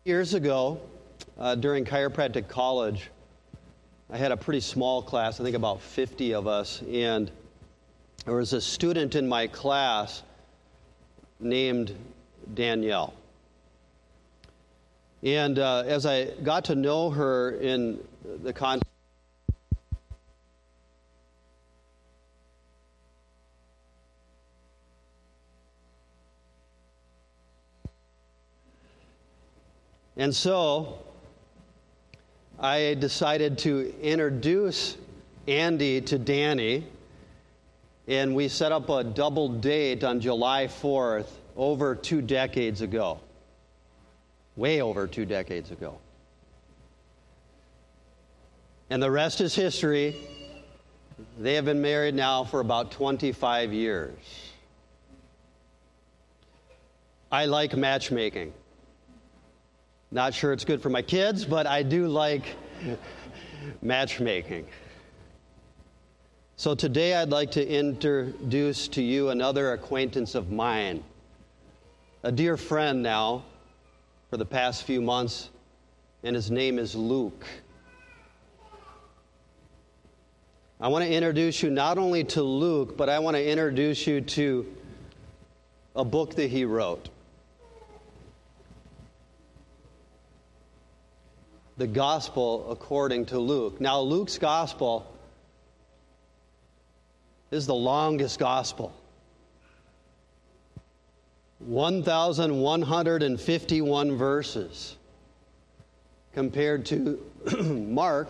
Years ago, during chiropractic college, I had a pretty small class, I think about 50 of us, and there was a student in my class named Danielle. And as I got to know her in the context, and so I decided to introduce Andy to Danny, and we set up a double date on July 4th over 2 decades ago. Way over 2 decades ago. And the rest is history. They have been married now for about 25 years. I like matchmaking. Not sure it's good for my kids, but I do like matchmaking. So today I'd like to introduce to you another acquaintance of mine, a dear friend now for the past few months, and his name is Luke. I want to introduce you not only to Luke, but I want to introduce you to a book that he wrote. The Gospel according to Luke. Now, Luke's Gospel is the longest Gospel. 1,151 verses compared to Mark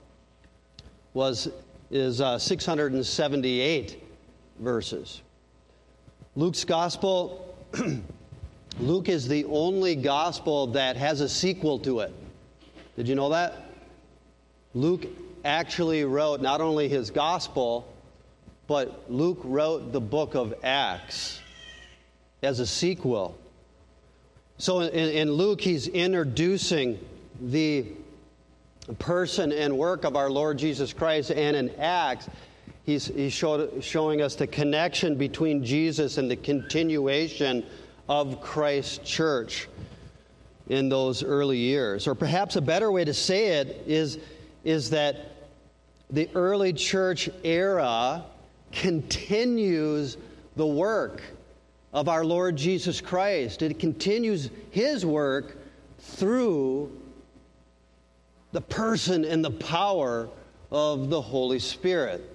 is 678 verses. Luke's Gospel, Luke is the only Gospel that has a sequel to it. Did you know that? Luke actually wrote not only his Gospel, but Luke wrote the book of Acts as a sequel. So in Luke, he's introducing the person and work of our Lord Jesus Christ, and in Acts, he's showing us the connection between Jesus and the continuation of Christ's church in those early years. Or perhaps a better way to say it is that the early church era continues the work of our Lord Jesus Christ. It continues his work through the person and the power of the Holy Spirit.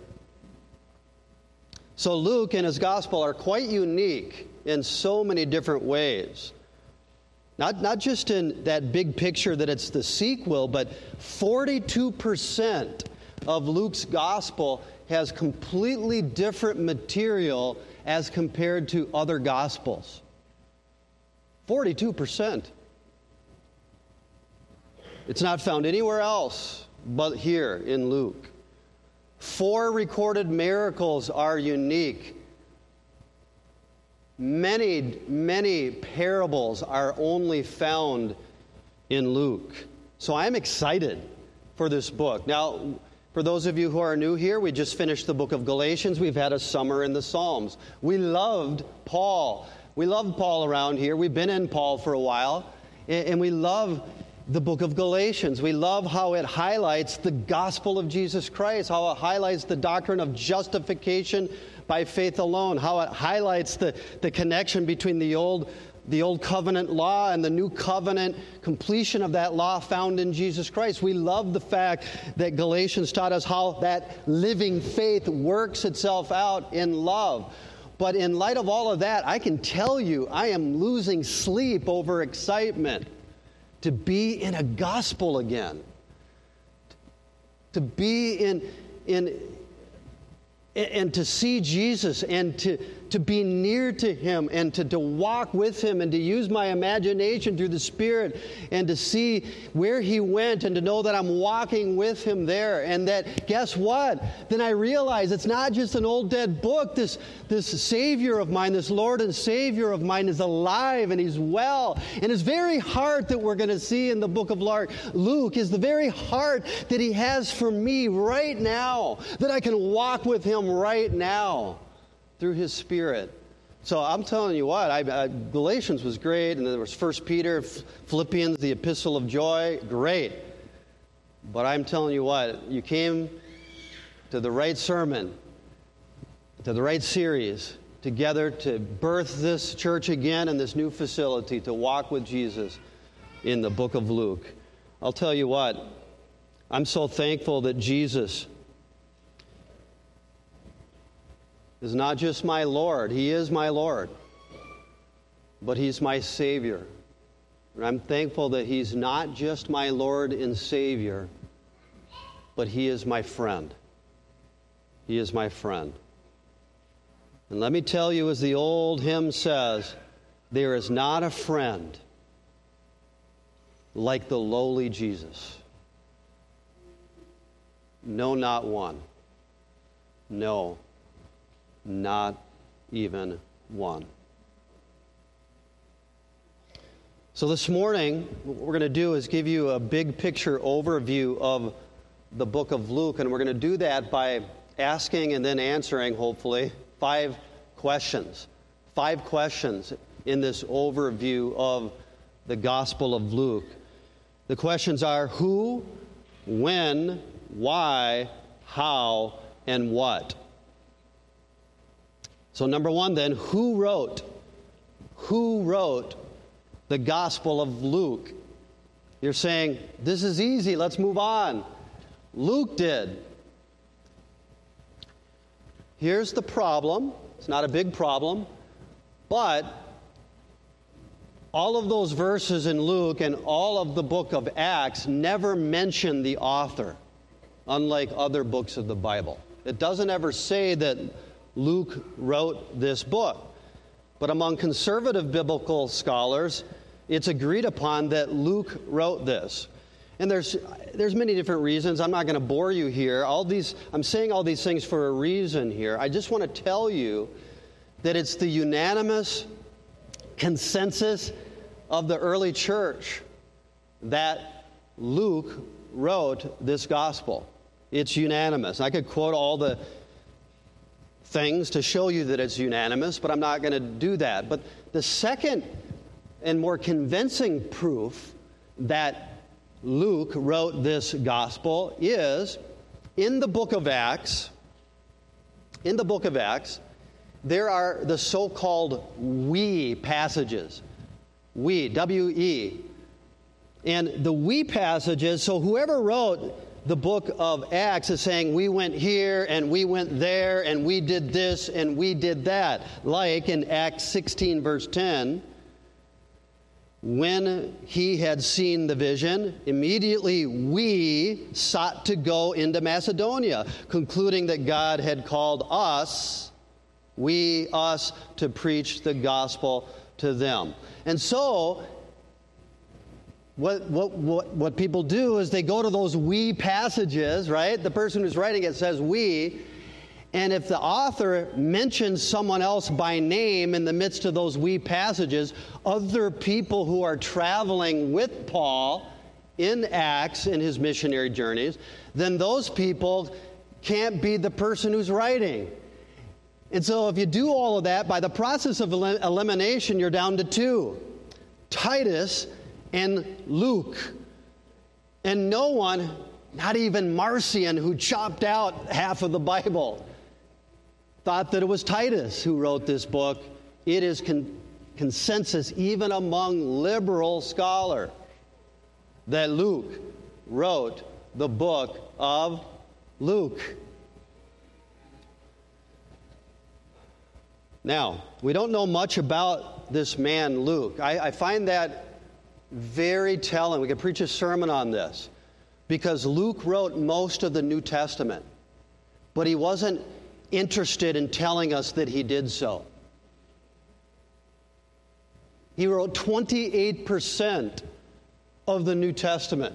So Luke and his gospel are quite unique in so many different ways. Not just in that big picture that it's the sequel, but 42% of Luke's gospel has completely different material as compared to other gospels. 42%. It's not found anywhere else but here in Luke. 4 recorded miracles are unique. Many parables are only found in Luke. So I'm excited for this book. Now, for those of you who are new here, we just finished the book of Galatians. We've had a summer in the Psalms. We loved Paul. We love Paul around here. We've been in Paul for a while. And we love the book of Galatians. We love how it highlights the gospel of Jesus Christ, how it highlights the doctrine of justification by faith alone, how it highlights the connection between the old covenant law and the new covenant completion of that law found in Jesus Christ. We love the fact that Galatians taught us how that living faith works itself out in love. But in light of all of that, I can tell you I am losing sleep over excitement to be in a gospel again. To be in and to see Jesus and to be near to him and to walk with him and to use my imagination through the Spirit and to see where he went and to know that I'm walking with him there. And that, guess what? Then I realize it's not just an old dead book. This Savior of mine, this Lord and Savior of mine is alive and he's well. And his very heart that we're going to see in the book of Luke is the very heart that he has for me right now, that I can walk with him right now through his Spirit. So I'm telling you what, Galatians was great, and there was 1 Peter, Philippians, the Epistle of Joy, great. But I'm telling you what, you came to the right sermon, to the right series, together to birth this church again in this new facility, to walk with Jesus in the book of Luke. I'll tell you what, I'm so thankful that Jesus is not just my Lord. He is my Lord, but He's my Savior. And I'm thankful that He's not just my Lord and Savior, but He is my friend. He is my friend. And let me tell you, as the old hymn says, there is not a friend like the lowly Jesus. No, not one. No, not even one. So this morning, what we're going to do is give you a big picture overview of the book of Luke, and we're going to do that by asking and then answering, hopefully, 5 questions. 5 questions in this overview of the Gospel of Luke. The questions are who, when, why, how, and what. So number 1 then, who wrote the Gospel of Luke? You're saying, this is easy, let's move on. Luke did. Here's the problem. It's not a big problem, but all of those verses in Luke and all of the book of Acts never mention the author, unlike other books of the Bible. It doesn't ever say that Luke wrote this book. But among conservative biblical scholars, it's agreed upon that Luke wrote this. And there's many different reasons. I'm not going to bore you here. I'm saying all these things for a reason here. I just want to tell you that it's the unanimous consensus of the early church that Luke wrote this gospel. It's unanimous. I could quote all the things to show you that it's unanimous, but I'm not going to do that. But the second and more convincing proof that Luke wrote this gospel is in the book of Acts. In the book of Acts, there are the so-called we passages. We, W-E. And the we passages, so whoever wrote the book of Acts is saying, we went here, and we went there, and we did this, and we did that. Like in Acts 16, verse 10, when he had seen the vision, immediately we sought to go into Macedonia, concluding that God had called us, to preach the gospel to them. And so, what people do is they go to those we passages, right? The person who's writing it says we, and if the author mentions someone else by name in the midst of those we passages, other people who are traveling with Paul in Acts in his missionary journeys, then those people can't be the person who's writing. And so if you do all of that, by the process of elimination, you're down to 2. Titus and Luke. And no one, not even Marcion, who chopped out half of the Bible, thought that it was Titus who wrote this book. It is consensus even among liberal scholars that Luke wrote the book of Luke. Now, we don't know much about this man, Luke. I find that very telling. We could preach a sermon on this, because Luke wrote most of the New Testament, but he wasn't interested in telling us that he did so. He wrote 28% of the New Testament.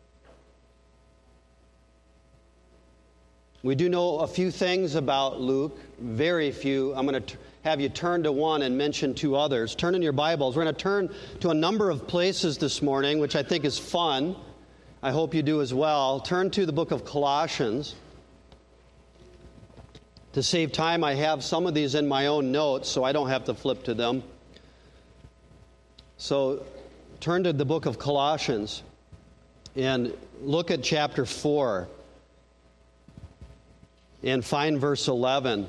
We do know a few things about Luke, very few. I'm going to have you turn to one and mention 2 others. Turn in your Bibles. We're going to turn to a number of places this morning, which I think is fun. I hope you do as well. Turn to the book of Colossians. To save time, I have some of these in my own notes, so I don't have to flip to them. So turn to the book of Colossians and look at chapter 4 and find verse 11.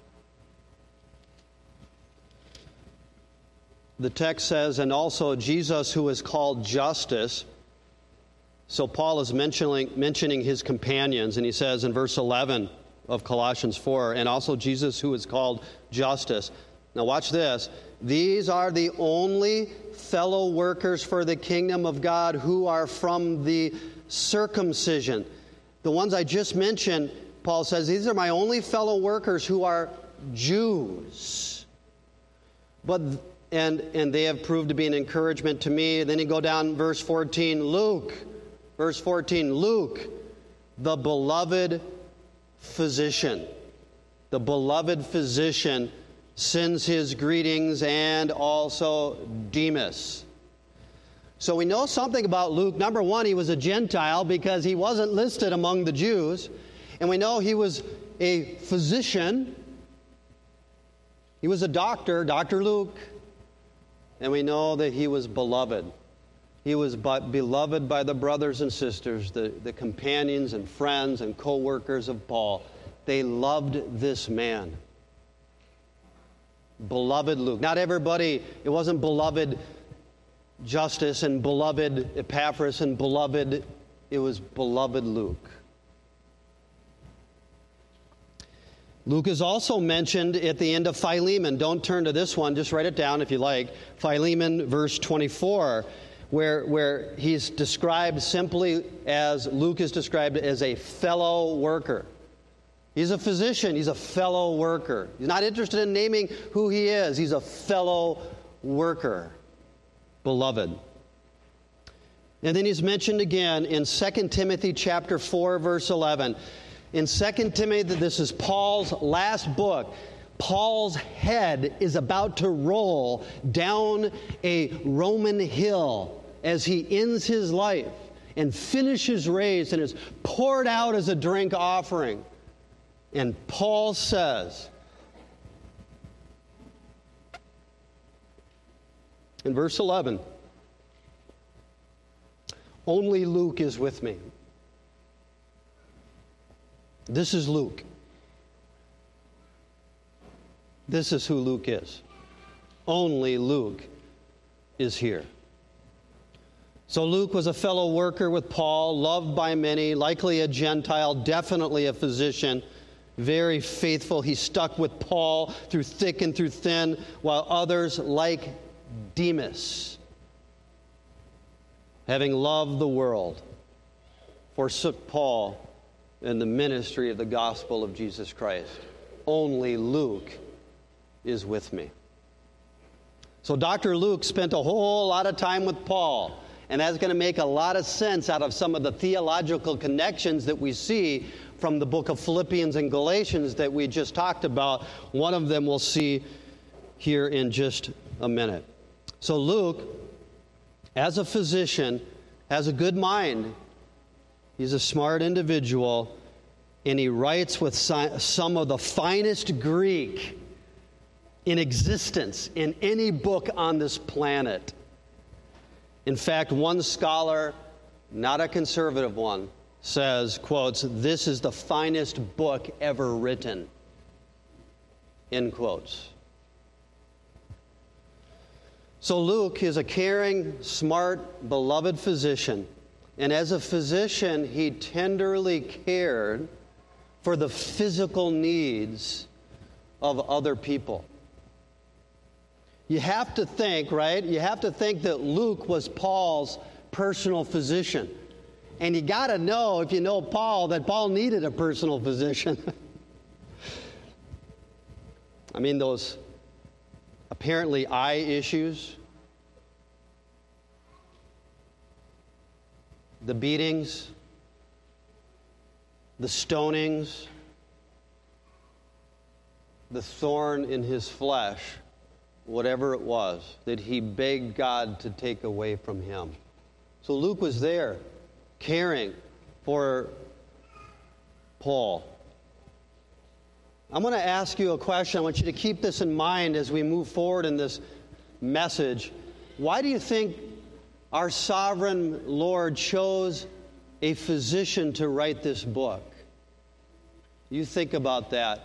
The text says, and also Jesus, who is called Justice. So Paul is mentioning his companions, and he says in verse 11 of Colossians 4, and also Jesus, who is called Justice. Now watch this. These are the only fellow workers for the kingdom of God who are from the circumcision. The ones I just mentioned, Paul says, these are my only fellow workers who are Jews. And they have proved to be an encouragement to me. Then you go down verse 14, Luke, the beloved physician. The beloved physician sends his greetings, and also Demas. So we know something about Luke. Number one, he was a Gentile because he wasn't listed among the Jews. And we know he was a physician. He was a doctor, Dr. Luke. And we know that he was beloved. He was beloved by the brothers and sisters, the companions and friends and co-workers of Paul. They loved this man. Beloved Luke. Not everybody, it wasn't beloved Justus and beloved Epaphras and beloved, it was beloved Luke. Luke is also mentioned at the end of Philemon. Don't turn to this one, just write it down if you like. Philemon, verse 24, where he's described simply as, Luke is described as a fellow worker. He's a physician. He's a fellow worker. He's not interested in naming who he is. He's a fellow worker. Beloved. And then he's mentioned again in 2 Timothy chapter 4, verse 11. In 2 Timothy, this is Paul's last book. Paul's head is about to roll down a Roman hill as he ends his life and finishes raised and is poured out as a drink offering. And Paul says, in verse 11, only Luke is with me. This is Luke. This is who Luke is. Only Luke is here. So Luke was a fellow worker with Paul, loved by many, likely a Gentile, definitely a physician, very faithful. He stuck with Paul through thick and through thin, while others, like Demas, having loved the world, forsook Paul and the ministry of the gospel of Jesus Christ. Only Luke is with me. So Dr. Luke spent a whole lot of time with Paul, and that's going to make a lot of sense out of some of the theological connections that we see from the book of Philippians and Galatians that we just talked about. One of them we'll see here in just a minute. So Luke, as a physician, has a good mind. He's a smart individual, and he writes with some of the finest Greek in existence in any book on this planet. In fact, one scholar, not a conservative one, says, quotes, "This is the finest book ever written," end quotes. So Luke is a caring, smart, beloved physician. And as a physician, he tenderly cared for the physical needs of other people. You have to think, right? You have to think that Luke was Paul's personal physician. And you got to know, if you know Paul, that Paul needed a personal physician. I mean, those apparently eye issues, the beatings, the stonings, the thorn in his flesh, whatever it was, that he begged God to take away from him. So Luke was there, caring for Paul. I'm going to ask you a question. I want you to keep this in mind as we move forward in this message. Why do you think our sovereign Lord chose a physician to write this book? You think about that.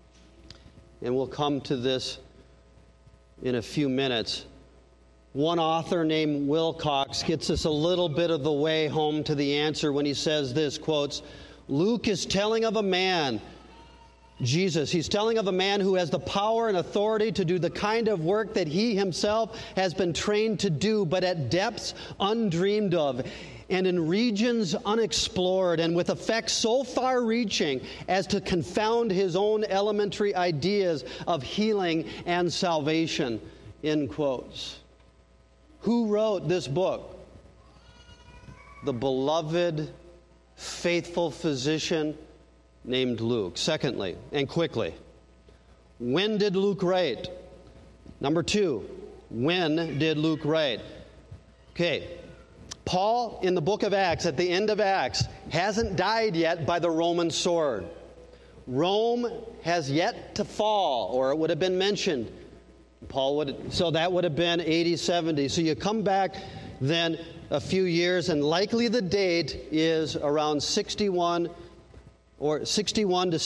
And we'll come to this in a few minutes. One author named Wilcox gets us a little bit of the way home to the answer when he says this, quotes, Luke is telling of a man, Jesus, he's telling of a man who has the power and authority to do the kind of work that he himself has been trained to do, but at depths undreamed of, and in regions unexplored, and with effects so far-reaching as to confound his own elementary ideas of healing and salvation, end quotes. Who wrote this book? The beloved, faithful physician named Luke. Secondly, and quickly, when did Luke write? Number 2, when did Luke write? Okay, Paul in the book of Acts, at the end of Acts, hasn't died yet by the Roman sword. Rome has yet to fall, or it would have been mentioned. So that would have been AD 70. So you come back then a few years, and likely the date is around 61 to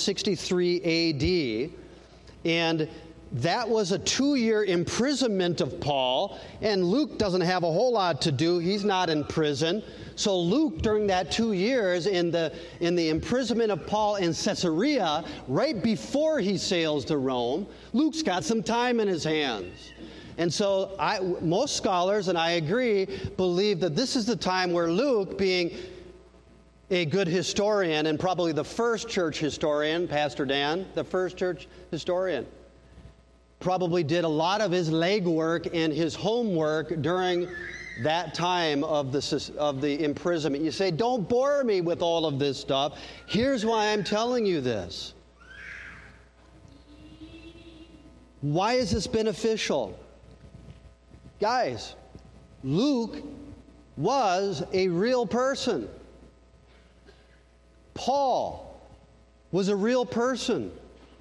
63 AD. And that was a 2-year imprisonment of Paul, and Luke doesn't have a whole lot to do. He's not in prison. So Luke, during that 2 years in the imprisonment of Paul in Caesarea, right before he sails to Rome, Luke's got some time in his hands. And so most scholars, and I agree, believe that this is the time where Luke, being a good historian, and probably the first church historian, Pastor Dan, the first church historian, probably did a lot of his legwork and his homework during that time of the imprisonment. You say, don't bore me with all of this stuff. Here's why I'm telling you this. Why is this beneficial? Guys, Luke was a real person. Paul was a real person.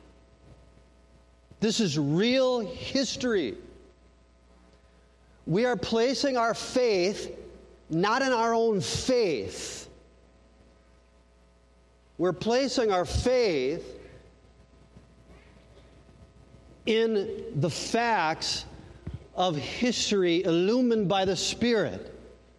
This is real history. We are placing our faith not in our own faith. We're placing our faith in the facts of history illumined by the Spirit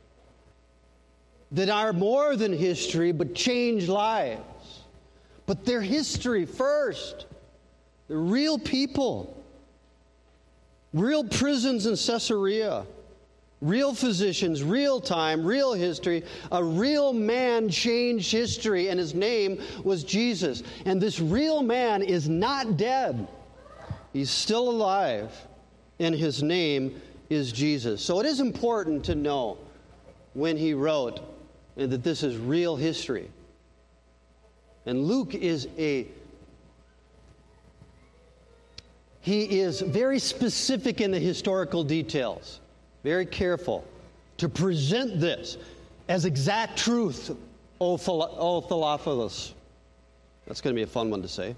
that are more than history but change lives. But they're history first. They're real people. Real prisons in Caesarea. Real physicians, real time, real history. A real man changed history, and his name was Jesus. And this real man is not dead. He's still alive, and his name is Jesus. So it is important to know when he wrote that this is real history. And Luke is he is very specific in the historical details, very careful to present this as exact truth, O Theophilus. That's going to be a fun one to say.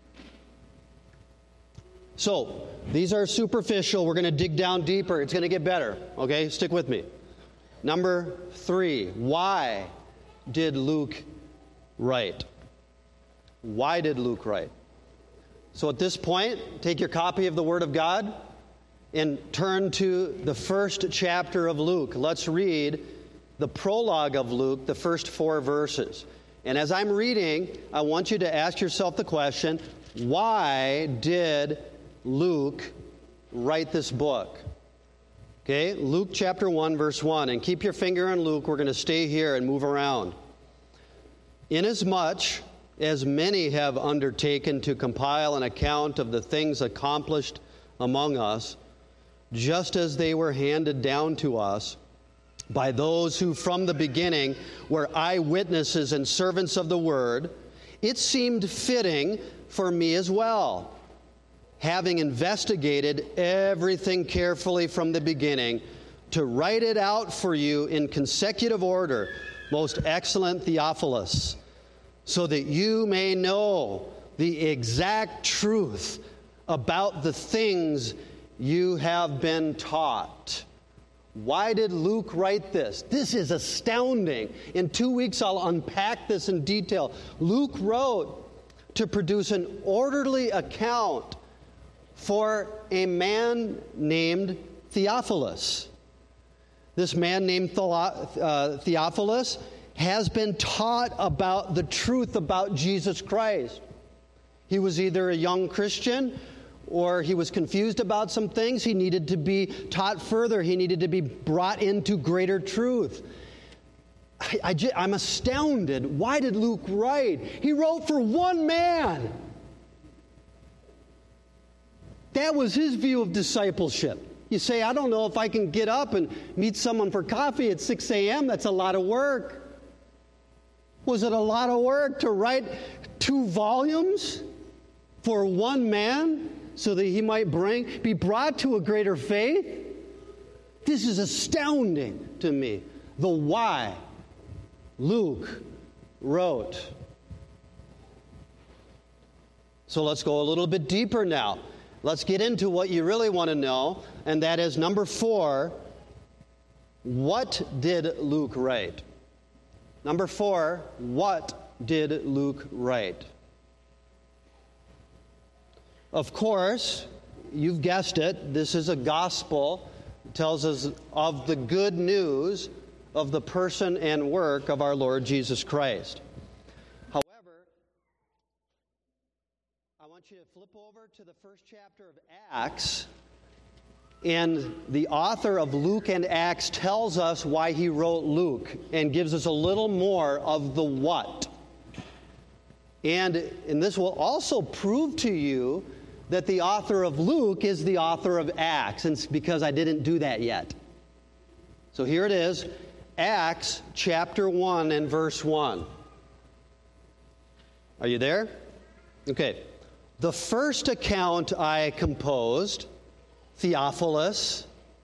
So, these are superficial. We're going to dig down deeper. It's going to get better. Okay, stick with me. Number 3, why did Luke write? Why did Luke write? So at this point, take your copy of the Word of God and turn to the first chapter of Luke. Let's read the prologue of Luke, the first 4 verses. And as I'm reading, I want you to ask yourself the question, why did Luke write this book? Okay, Luke chapter 1, verse 1. And keep your finger on Luke. We're going to stay here and move around. Inasmuch as many have undertaken to compile an account of the things accomplished among us, just as they were handed down to us by those who from the beginning were eyewitnesses and servants of the word, it seemed fitting for me as well, having investigated everything carefully from the beginning, to write it out for you in consecutive order, most excellent Theophilus, so that you may know the exact truth about the things you have been taught. Why did Luke write this? This is astounding. In 2 weeks, I'll unpack this in detail. Luke wrote to produce an orderly account for a man named Theophilus. This man named Theophilus has been taught about the truth about Jesus Christ. He was either a young Christian or he was confused about some things. He needed to be taught further. He needed to be brought into greater truth. I'm astounded. Why did Luke write? He wrote for one man. That was his view of discipleship. You say, I don't know if I can get up and meet someone for coffee at 6 a.m. That's a lot of work. Was it a lot of work to write 2 volumes for one man so that he might be brought to a greater faith? This is astounding to me. The why Luke wrote. So let's go a little bit deeper now. Let's get into what you really want to know, and that is number 4, what did Luke write? Number 4, what did Luke write? Of course, you've guessed it, this is a gospel. It tells us of the good news of the person and work of our Lord Jesus Christ. However, I want you to flip over to the first chapter of Acts, and the author of Luke and Acts tells us why he wrote Luke and gives us a little more of the what. And this will also prove to you that the author of Luke is the author of Acts, and it's because I didn't do that yet. So here it is, Acts chapter 1 and verse 1. Are you there? Okay. The first account I composed, Theophilus,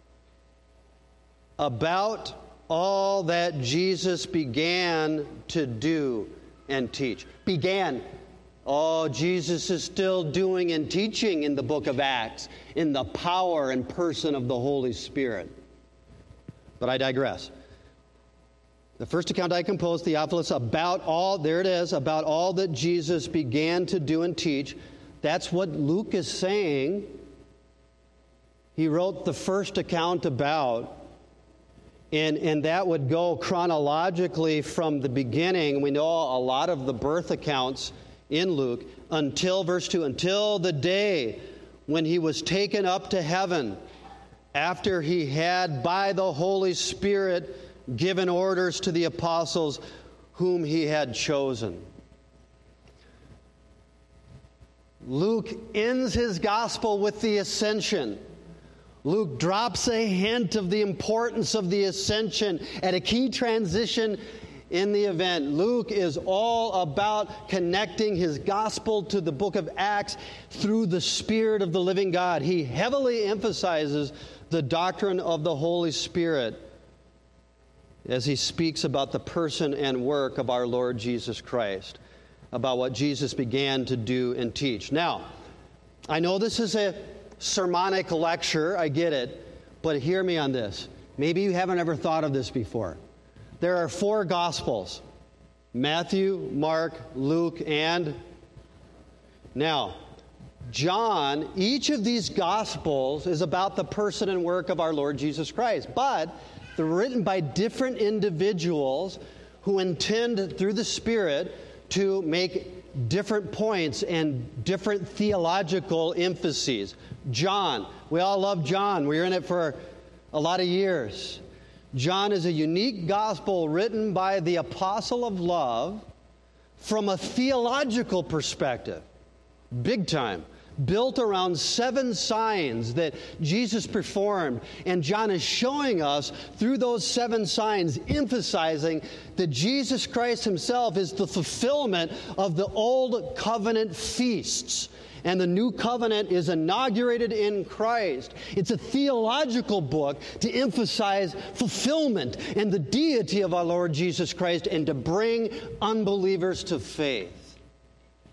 about all that Jesus began to do and teach. Began. Oh, Jesus is still doing and teaching in the book of Acts in the power and person of the Holy Spirit. But I digress. The first account I composed, Theophilus, about all that Jesus began to do and teach. That's what Luke is saying. He wrote the first account about, and that would go chronologically from the beginning. We know a lot of the birth accounts in Luke, until verse 2, until the day when he was taken up to heaven, after he had by the Holy Spirit given orders to the apostles whom he had chosen. Luke ends his gospel with the ascension. Luke drops a hint of the importance of the ascension at a key transition in the event. Luke is all about connecting his gospel to the book of Acts through the Spirit of the living God. He heavily emphasizes the doctrine of the Holy Spirit as he speaks about the person and work of our Lord Jesus Christ, about what Jesus began to do and teach. Now, I know this is a sermonic lecture, I get it, but hear me on this. Maybe you haven't ever thought of this before. There are 4 Gospels: Matthew, Mark, Luke, and now John. Each of these Gospels is about the person and work of our Lord Jesus Christ, but they're written by different individuals who intend, through the Spirit, to make different points and different theological emphases. John, we all love John. We were in it for a lot of years. John is a unique gospel written by the apostle of love from a theological perspective, big time, built around 7 signs that Jesus performed. And John is showing us through those 7 signs, emphasizing that Jesus Christ himself is the fulfillment of the old covenant feasts. And the new covenant is inaugurated in Christ. It's a theological book to emphasize fulfillment and the deity of our Lord Jesus Christ and to bring unbelievers to faith.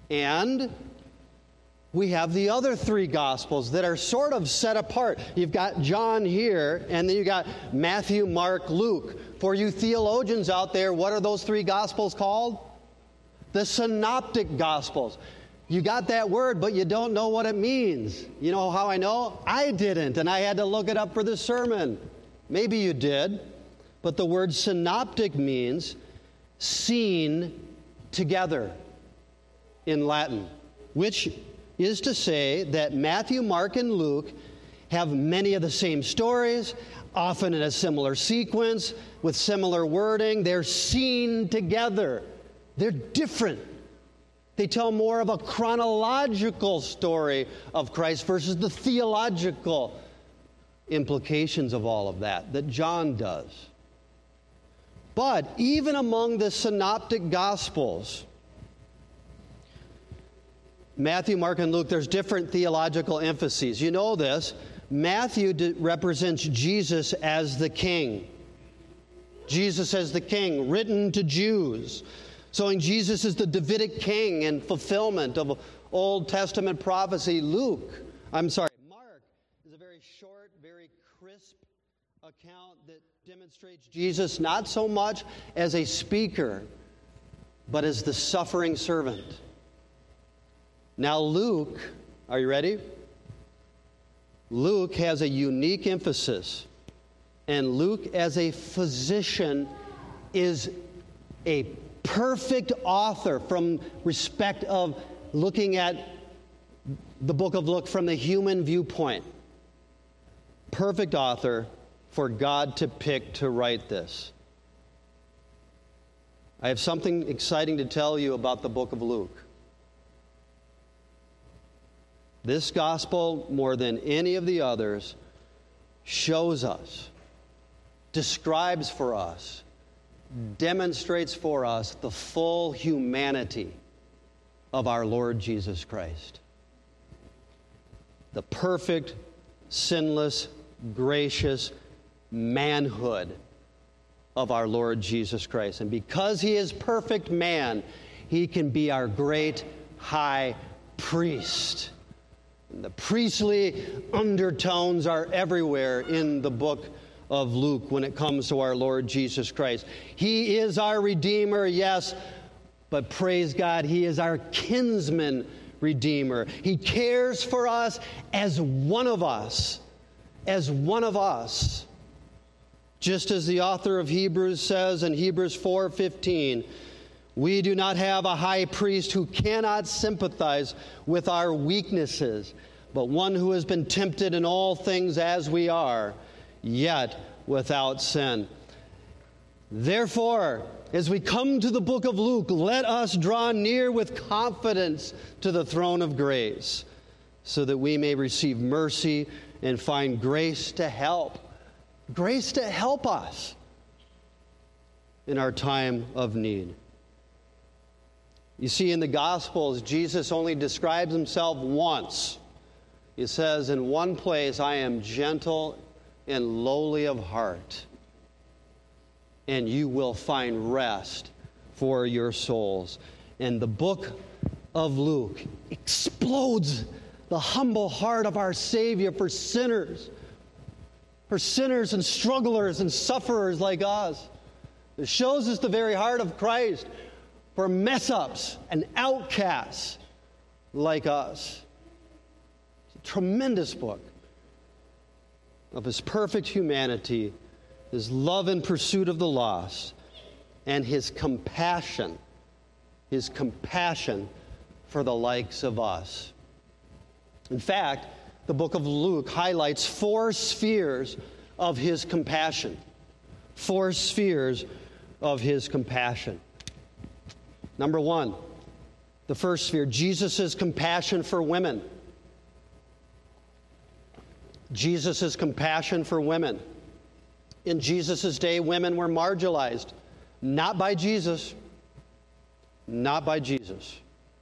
And we have the other three Gospels that are sort of set apart. You've got John here, and then you've got Matthew, Mark, Luke. For you theologians out there, what are those three Gospels called? The Synoptic Gospels. You got that word, but you don't know what it means. You know how I know? I didn't, and I had to look it up for the sermon. Maybe you did. But the word synoptic means seen together in Latin, which is to say that Matthew, Mark, and Luke have many of the same stories, often in a similar sequence, with similar wording. They're seen together. They're different. They tell more of a chronological story of Christ versus the theological implications of all of that John does. But even among the synoptic Gospels, Matthew, Mark, and Luke, there's different theological emphases. You know this. Matthew represents Jesus as the king. Jesus as the king, written to Jews. Showing Jesus is the Davidic king and fulfillment of Old Testament prophecy. Mark is a very short, very crisp account that demonstrates Jesus not so much as a speaker, but as the suffering servant. Now Luke, are you ready? Luke has a unique emphasis, and Luke as a physician is a perfect author from respect of looking at the book of Luke from the human viewpoint. Perfect author for God to pick to write this. I have something exciting to tell you about the book of Luke. This gospel, more than any of the others, shows us, describes for us, demonstrates for us the full humanity of our Lord Jesus Christ. The perfect, sinless, gracious manhood of our Lord Jesus Christ. And because He is perfect man, He can be our great high priest. And the priestly undertones are everywhere in the book of Luke when it comes to our Lord Jesus Christ. He is our Redeemer, yes, but praise God, He is our kinsman Redeemer. He cares for us as one of us. As one of us. Just as the author of Hebrews says in Hebrews 4:15, we do not have a high priest who cannot sympathize with our weaknesses, but one who has been tempted in all things as we are, yet without sin. Therefore, as we come to the book of Luke, let us draw near with confidence to the throne of grace, so that we may receive mercy and find grace to help us in our time of need. You see, in the Gospels, Jesus only describes Himself once. He says, in one place, I am gentle and lowly of heart, and you will find rest for your souls. And the book of Luke explodes the humble heart of our Savior for sinners and strugglers and sufferers like us. It shows us the very heart of Christ for mess-ups and outcasts like us. It's a tremendous book of His perfect humanity, His love and pursuit of the lost, and His compassion for the likes of us. In fact, the book of Luke highlights 4 spheres of His compassion. 4 spheres of His compassion. Number 1, the first sphere, Jesus' compassion for women. Jesus' compassion for women. In Jesus' day, women were marginalized. Not by Jesus. Not by Jesus.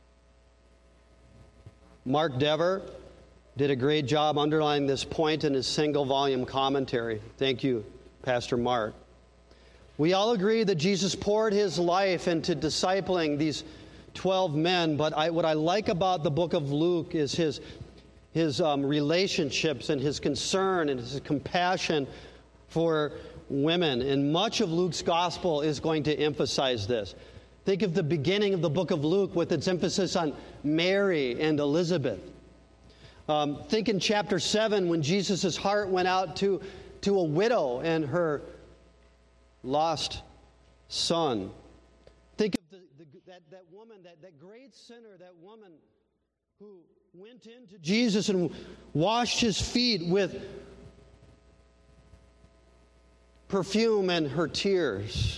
Mark Dever did a great job underlining this point in his single-volume commentary. Thank you, Pastor Mark. We all agree that Jesus poured His life into discipling these 12 men, but what I like about the book of Luke is his relationships and his concern and his compassion for women. And much of Luke's gospel is going to emphasize this. Think of the beginning of the book of Luke with its emphasis on Mary and Elizabeth. Think in chapter 7 when Jesus' heart went out to a widow and her lost son. Think of that woman, that great sinner, that woman who went into Jesus and washed his feet with perfume and her tears.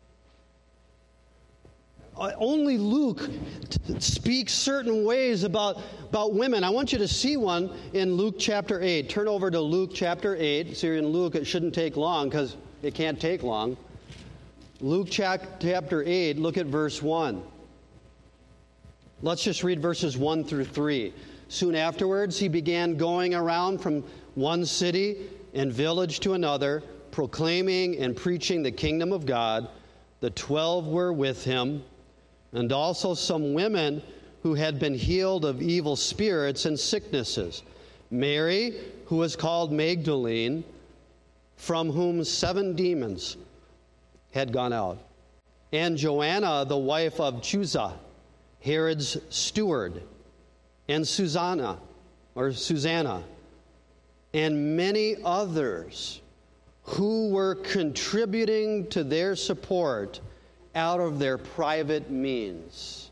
Only Luke speaks certain ways about women. I want you to see one in Luke chapter 8. Turn over to Luke chapter 8. So you're in Luke. It shouldn't take long because it can't take long. Luke chapter 8, look at verse 1. Let's just read verses 1 through 3. Soon afterwards, he began going around from one city and village to another, proclaiming and preaching the kingdom of God. The 12 were with him, and also some women who had been healed of evil spirits and sicknesses. Mary, who was called Magdalene, from whom 7 demons had gone out, and Joanna, the wife of Chuza, Herod's steward, and Susanna, and many others who were contributing to their support out of their private means.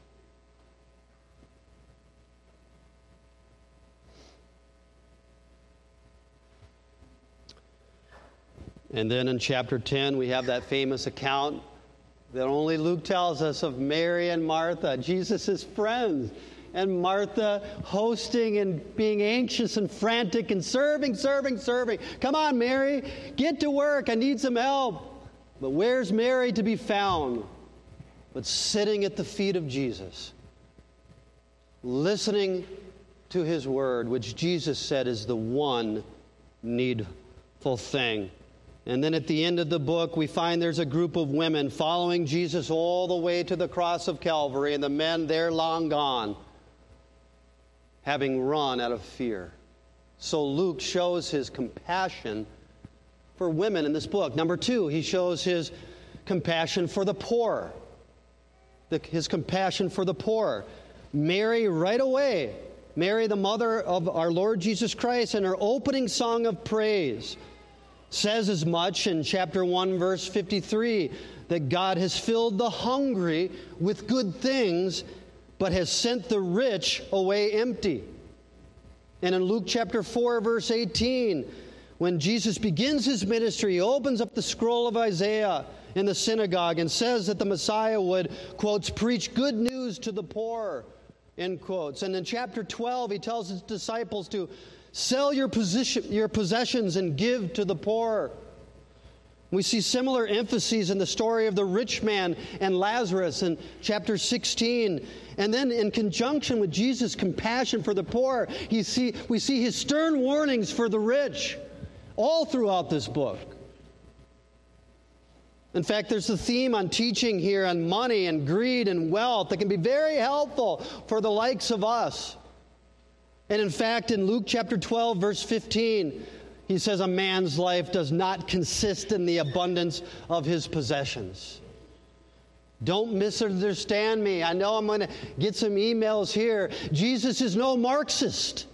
And then in chapter 10, we have that famous account that only Luke tells us of Mary and Martha, Jesus' friends, and Martha hosting and being anxious and frantic and serving. Come on, Mary, get to work. I need some help. But where's Mary to be found? But sitting at the feet of Jesus, listening to his word, which Jesus said is the one needful thing. And then at the end of the book, we find there's a group of women following Jesus all the way to the cross of Calvary, and the men, they're long gone, having run out of fear. So Luke shows his compassion for women in this book. Number 2, he shows his compassion for the poor. His compassion for the poor. Mary, right away, Mary, the mother of our Lord Jesus Christ, in her opening song of praise, says as much in chapter 1, verse 53, that God has filled the hungry with good things, but has sent the rich away empty. And in Luke chapter 4, verse 18, when Jesus begins his ministry, he opens up the scroll of Isaiah in the synagogue and says that the Messiah would, quotes, preach good news to the poor, end quotes. And in chapter 12, he tells his disciples to sell your possessions and give to the poor. We see similar emphases in the story of the rich man and Lazarus in chapter 16. And then in conjunction with Jesus' compassion for the poor, we see his stern warnings for the rich all throughout this book. In fact, there's a theme on teaching here on money and greed and wealth that can be very helpful for the likes of us. And in fact, in Luke chapter 12, verse 15, he says, a man's life does not consist in the abundance of his possessions. Don't misunderstand me. I know I'm going to get some emails here. Jesus is no Marxist.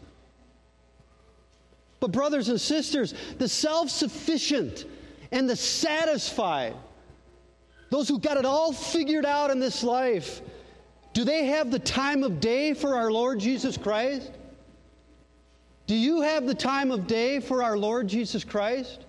But brothers and sisters, the self-sufficient and the satisfied, those who got it all figured out in this life, do they have the time of day for our Lord Jesus Christ? Do you have the time of day for our Lord Jesus Christ?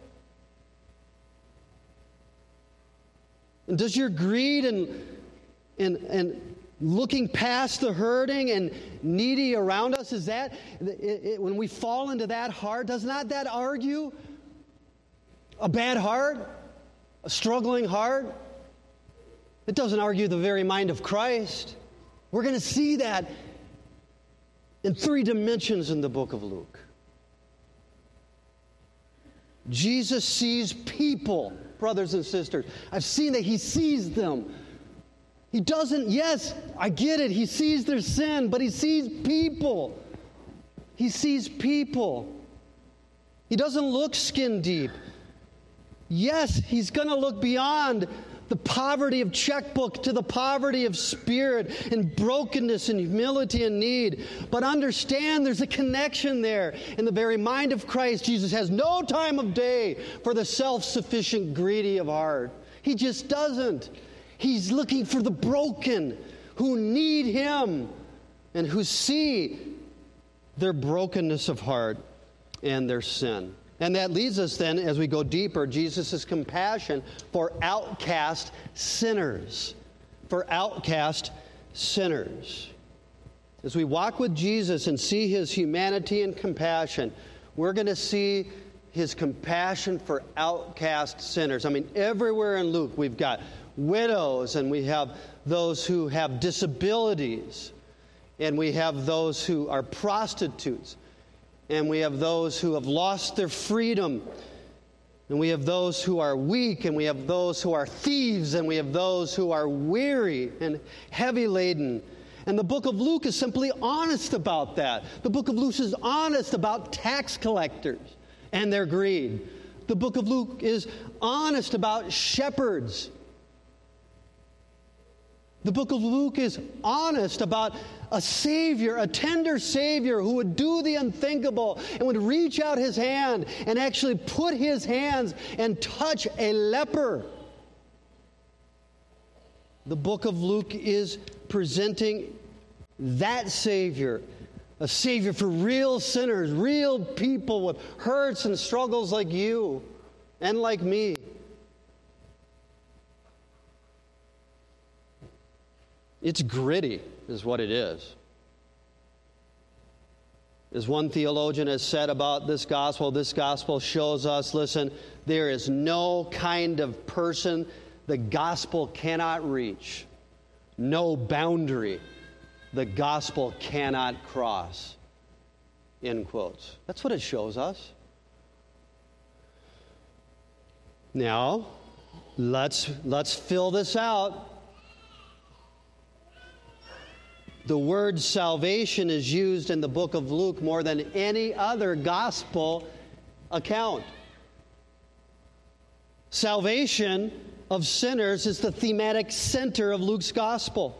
And does your greed and looking past the hurting and needy around us, is that, when we fall into that heart, does not that argue a bad heart? A struggling heart? It doesn't argue the very mind of Christ. We're going to see that in 3 dimensions in the book of Luke. Jesus sees people, brothers and sisters. I've seen that he sees them. He doesn't, yes, I get it. He sees their sin, but he sees people. He sees people. He doesn't look skin deep. Yes, he's going to look beyond the poverty of checkbook to the poverty of spirit and brokenness and humility and need. But understand there's a connection there. In the very mind of Christ, Jesus has no time of day for the self-sufficient, greedy of heart. He just doesn't. He's looking for the broken who need him and who see their brokenness of heart and their sin. And that leads us then, as we go deeper, Jesus' compassion for outcast sinners. For outcast sinners. As we walk with Jesus and see his humanity and compassion, we're going to see his compassion for outcast sinners. I mean, everywhere in Luke we've got widows, and we have those who have disabilities, and we have those who are prostitutes, and we have those who have lost their freedom, and we have those who are weak, and we have those who are thieves, and we have those who are weary and heavy laden. And the book of Luke is simply honest about that. The book of Luke is honest about tax collectors and their greed. The book of Luke is honest about shepherds. The book of Luke is honest about a Savior, a tender Savior who would do the unthinkable and would reach out his hand and actually put his hands and touch a leper. The book of Luke is presenting that Savior, a Savior for real sinners, real people with hurts and struggles like you and like me. It's gritty, is what it is. As one theologian has said about this gospel shows us, listen, there is no kind of person the gospel cannot reach, no boundary the gospel cannot cross. End quotes. That's what it shows us. Now, let's fill this out. The word salvation is used in the book of Luke more than any other gospel account. Salvation of sinners is the thematic center of Luke's gospel.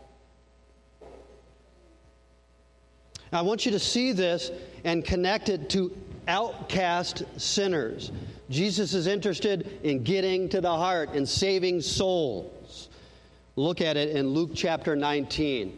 I want you to see this and connect it to outcast sinners. Jesus is interested in getting to the heart and saving souls. Look at it in Luke chapter 19.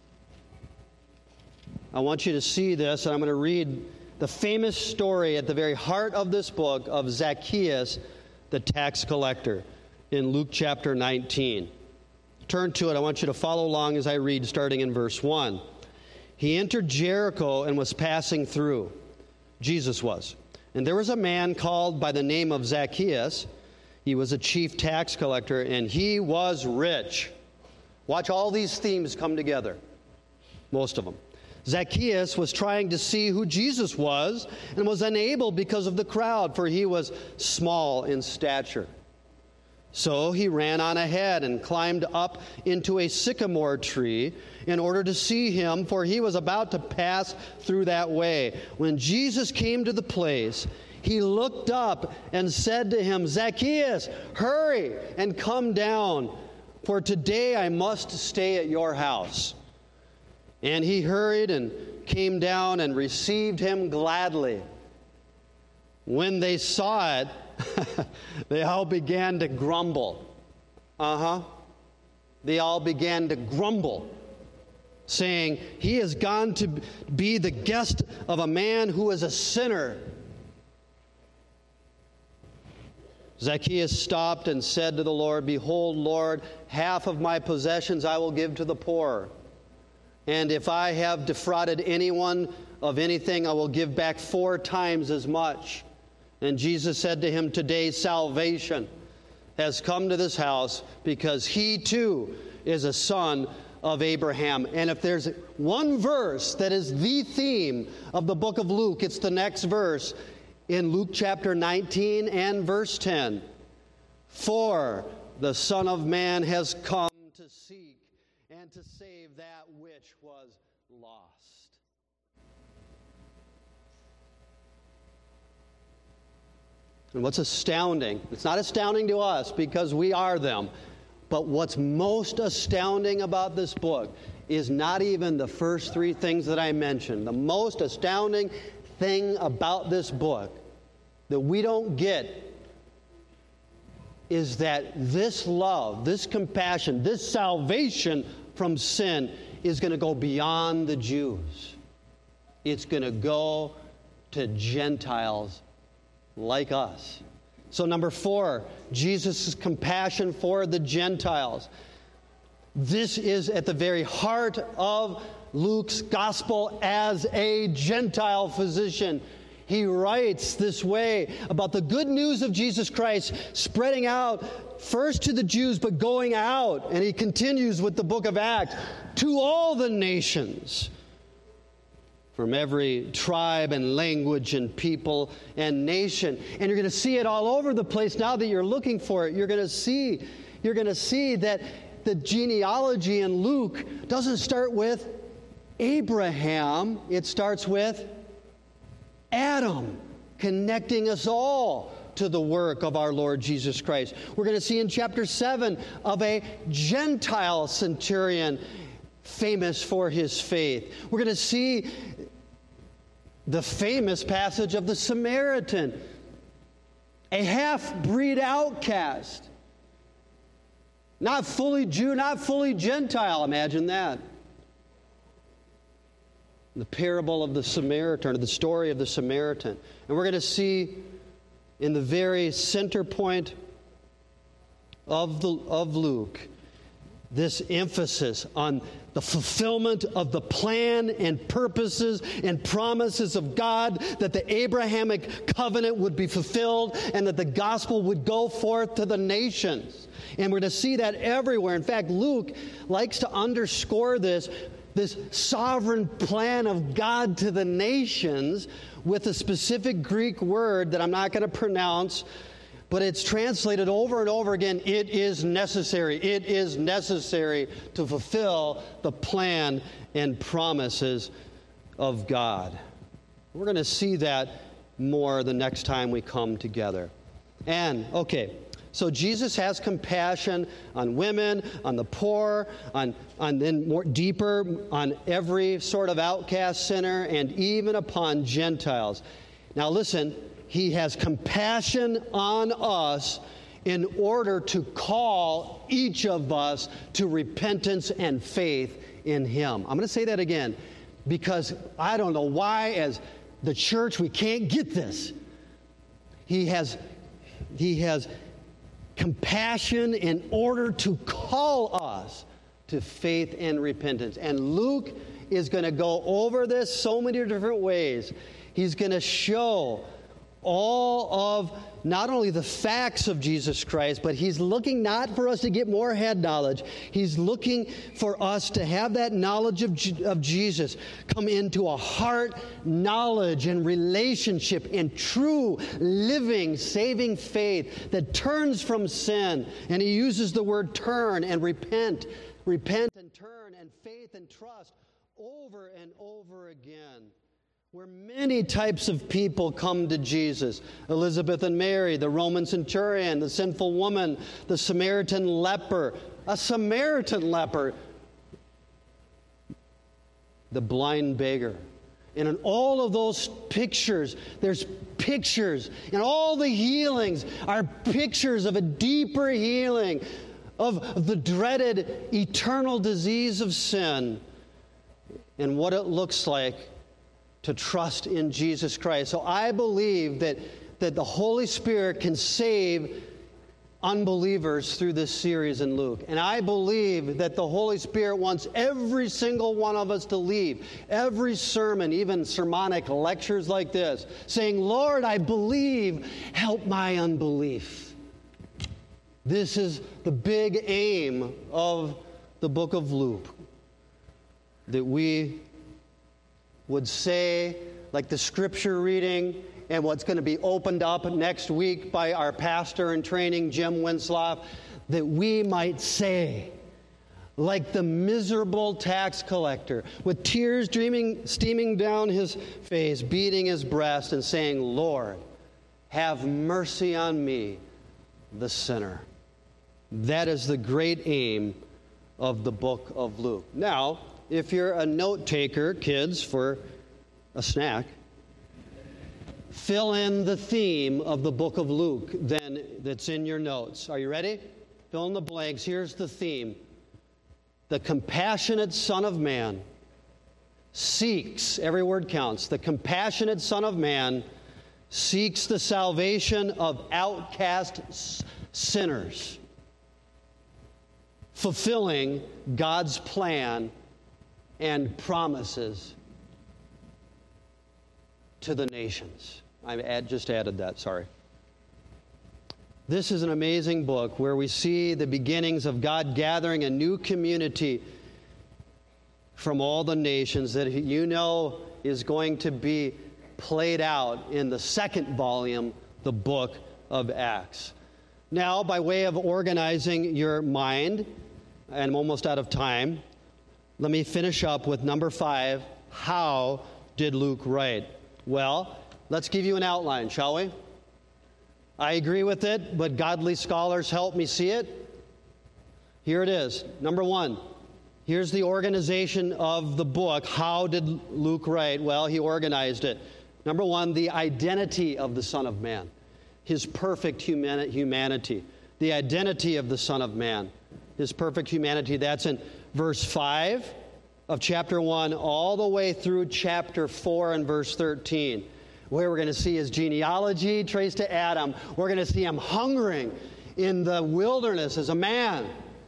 I want you to see this, and I'm going to read the famous story at the very heart of this book of Zacchaeus, the tax collector, in Luke chapter 19. Turn to it. I want you to follow along as I read, starting in verse 1. He entered Jericho and was passing through. Jesus was. And there was a man called by the name of Zacchaeus. He was a chief tax collector, and he was rich. Watch all these themes come together. Most of them. Zacchaeus was trying to see who Jesus was and was unable because of the crowd, for he was small in stature. So he ran on ahead and climbed up into a sycamore tree in order to see him, for he was about to pass through that way. When Jesus came to the place, he looked up and said to him, Zacchaeus, hurry and come down, for today I must stay at your house. And he hurried and came down and received him gladly. When they saw it, they all began to grumble. They all began to grumble, saying, he has gone to be the guest of a man who is a sinner. Zacchaeus stopped and said to the Lord, Behold, Lord, half of my possessions I will give to the poor. And if I have defrauded anyone of anything, I will give back 4 times as much. And Jesus said to him, Today salvation has come to this house, because he too is a son of Abraham. And if there's one verse that is the theme of the book of Luke, it's the next verse in Luke chapter 19 and verse 10. For the Son of Man has come to seek and to save that which was lost. And what's astounding, it's not astounding to us because we are them, but what's most astounding about this book is not even the first three things that I mentioned. The most astounding thing about this book that we don't get is that this love, this compassion, this salvation from sin is going to go beyond the Jews. It's going to go to Gentiles like us. So number 4, Jesus' compassion for the Gentiles. This is at the very heart of Luke's gospel as a Gentile physician. He writes this way about the good news of Jesus Christ spreading out first to the Jews, but going out. And he continues with the book of Acts to all the nations, from every tribe and language and people and nation. And you're going to see it all over the place now that you're looking for it. You're going to see that the genealogy in Luke doesn't start with Abraham. It starts with Adam, connecting us all to the work of our Lord Jesus Christ. We're going to see in chapter 7 of a Gentile centurion famous for his faith. We're going to see the famous passage of the Samaritan, a half-breed outcast. Not fully Jew, not fully Gentile. Imagine that. The parable of the Samaritan, or the story of the Samaritan. And we're going to see in the very center point of Luke this emphasis on the fulfillment of the plan and purposes and promises of God, that the Abrahamic covenant would be fulfilled and that the gospel would go forth to the nations. And we're going to see that everywhere. In fact, Luke likes to underscore this sovereign plan of God to the nations with a specific Greek word that I'm not going to pronounce, but it's translated over and over again. It is necessary. It is necessary to fulfill the plan and promises of God. We're going to see that more the next time we come together. And, okay, so Jesus has compassion on women, on the poor, on then more deeper, on every sort of outcast sinner, and even upon Gentiles. Now listen, he has compassion on us in order to call each of us to repentance and faith in him. I'm going to say that again because I don't know why as the church we can't get this. He has compassion in order to call us to faith and repentance. And Luke is going to go over this so many different ways. He's going to show all of not only the facts of Jesus Christ, but he's looking not for us to get more head knowledge. He's looking for us to have that knowledge of Jesus come into a heart knowledge and relationship and true living, saving faith that turns from sin. And he uses the word turn and repent and turn and faith and trust over and over again. Where many types of people come to Jesus. Elizabeth and Mary, the Roman centurion, the sinful woman, the Samaritan leper, a Samaritan leper, the blind beggar. And in all of those pictures, there's pictures. And all the healings are pictures of a deeper healing of the dreaded eternal disease of sin and what it looks like to trust in Jesus Christ. So I believe that the Holy Spirit can save unbelievers through this series in Luke. And I believe that the Holy Spirit wants every single one of us to leave every sermon, even sermonic lectures like this, saying, Lord, I believe, help my unbelief. This is the big aim of the book of Luke, that we would say, like the scripture reading and what's going to be opened up next week by our pastor in training, Jim Winslow, that we might say, like the miserable tax collector, with tears steaming down his face, beating his breast, and saying, Lord, have mercy on me, the sinner. That is the great aim of the book of Luke. Now, if you're a note taker, kids, for a snack, fill in the theme of the book of Luke then that's in your notes. Are you ready? Fill in the blanks. Here's the theme. The compassionate Son of Man seeks, every word counts, the compassionate Son of Man seeks the salvation of outcast sinners, fulfilling God's plan and promises to the nations. I just added that, sorry. This is an amazing book where we see the beginnings of God gathering a new community from all the nations that you know is going to be played out in the second volume, the book of Acts. Now, by way of organizing your mind, and I'm almost out of time, let me finish up with number 5. How did Luke write? Well, let's give you an outline, shall we? I agree with it, but godly scholars help me see it. Here it is. Number 1, here's the organization of the book. How did Luke write? Well, he organized it. Number 1, the identity of the Son of Man, his perfect humanity. The identity of the Son of Man, his perfect humanity. That's in verse 5 of chapter 1 all the way through chapter 4 and verse 13. Where we're going to see his genealogy traced to Adam. We're going to see him hungering in the wilderness as a man.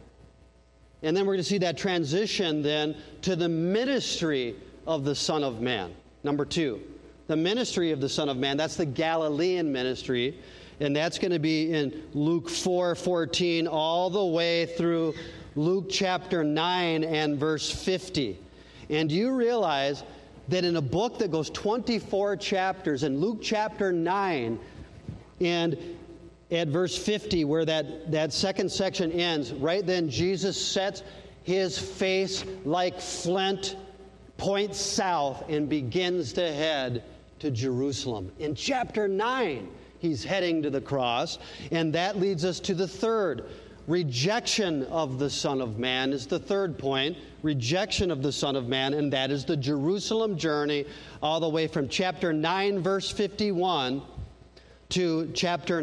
And then we're going to see that transition then to the ministry of the Son of Man. Number 2, the ministry of the Son of Man. That's the Galilean ministry. And that's going to be in Luke 4:14 all the way through Luke chapter 9 and verse 50. And you realize that in a book that goes 24 chapters, in Luke chapter 9, and at verse 50, where that second section ends, right then Jesus sets his face like flint, points south, and begins to head to Jerusalem. In chapter 9, he's heading to the cross, and that leads us to the third. Rejection of the Son of Man is the third point. Rejection of the Son of Man, and that is the Jerusalem journey all the way from chapter 9, verse 51 to chapter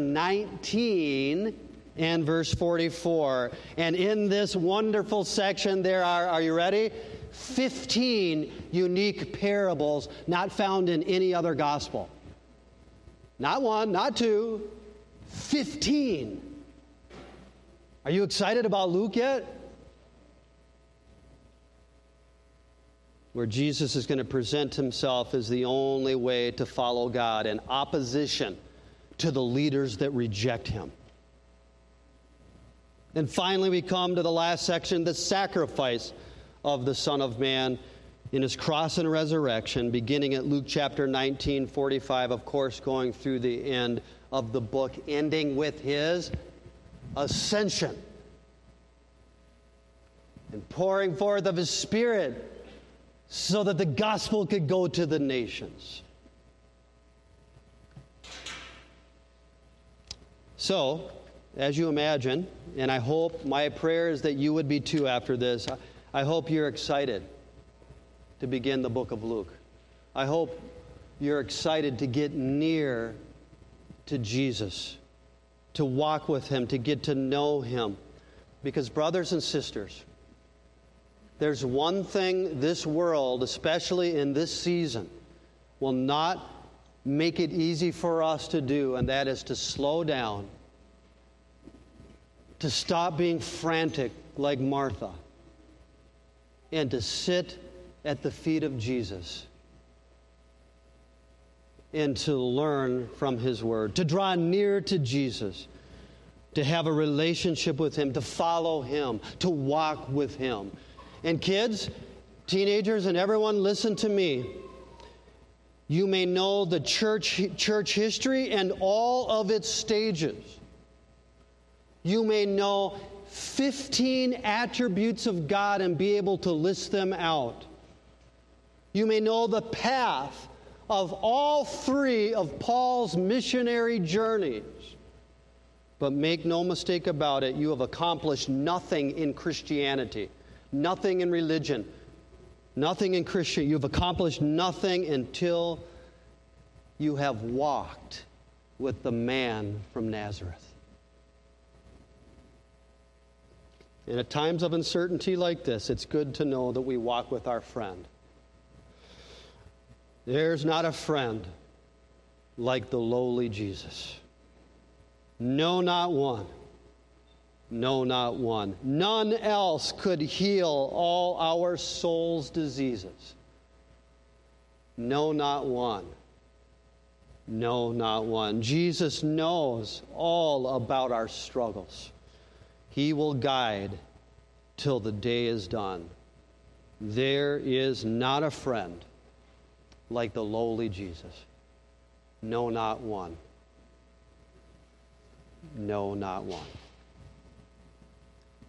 19 and verse 44. And in this wonderful section there are you ready? 15 unique parables not found in any other gospel. Not 1, not 2, 15. Are you excited about Luke yet? Where Jesus is going to present himself as the only way to follow God in opposition to the leaders that reject him. And finally we come to the last section, the sacrifice of the Son of Man in his cross and resurrection, beginning at Luke chapter 19:45, of course, going through the end of the book, ending with his ascension and pouring forth of his Spirit so that the gospel could go to the nations. So, as you imagine, and I hope, my prayer is that you would be too after this, I hope you're excited to begin the book of Luke. I hope you're excited to get near to Jesus, to walk with him, to get to know him. Because brothers and sisters, there's one thing this world, especially in this season, will not make it easy for us to do, and that is to slow down, to stop being frantic like Martha, and to sit at the feet of Jesus and to learn from his word, to draw near to Jesus, to have a relationship with him, to follow him, to walk with him. And kids, teenagers, and everyone, listen to me. You may know the church history and all of its stages. You may know 15 attributes of God and be able to list them out. You may know the path of all three of Paul's missionary journeys. But make no mistake about it, you have accomplished nothing in Christianity, nothing in religion, nothing in Christian. You've accomplished nothing until you have walked with the man from Nazareth. And at times of uncertainty like this, it's good to know that we walk with our friend. There's not a friend like the lowly Jesus. No, not one. No, not one. None else could heal all our soul's diseases. No, not one. No, not one. Jesus knows all about our struggles. He will guide till the day is done. There is not a friend like the lowly Jesus. No, not one. No, not one.